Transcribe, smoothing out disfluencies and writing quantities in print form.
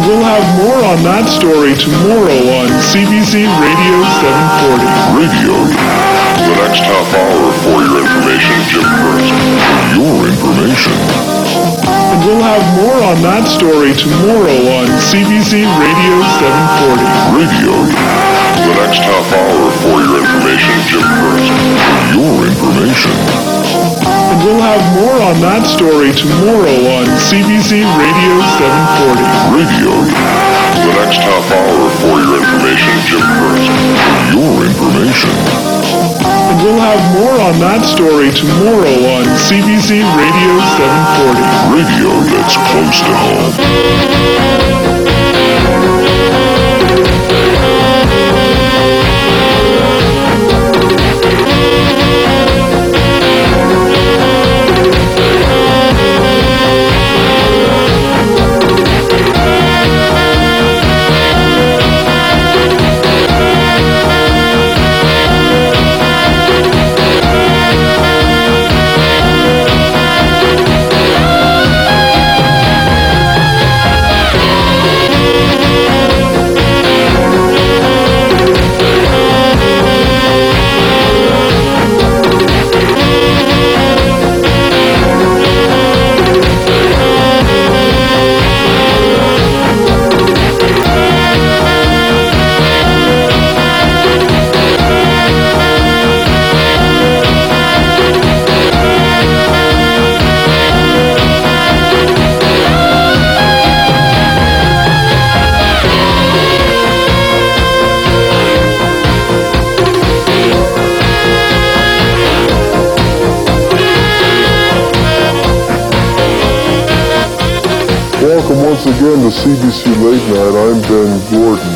we'll have more on that story tomorrow on CBC Radio 740. Radio. The next half hour for your information, Jim First. Your information. And we'll have more on that story tomorrow on CBC Radio 740. Radio. The next half hour for your information, Jim First. Your information. And we'll have more on that story tomorrow on CBC Radio 740. Radio. The next half hour for your information, Jim First. Your information. And we'll have more on that story tomorrow on CBC Radio 740. Radio that's close to home. Welcome once again to CBC Late Night. I'm Ben Gordon.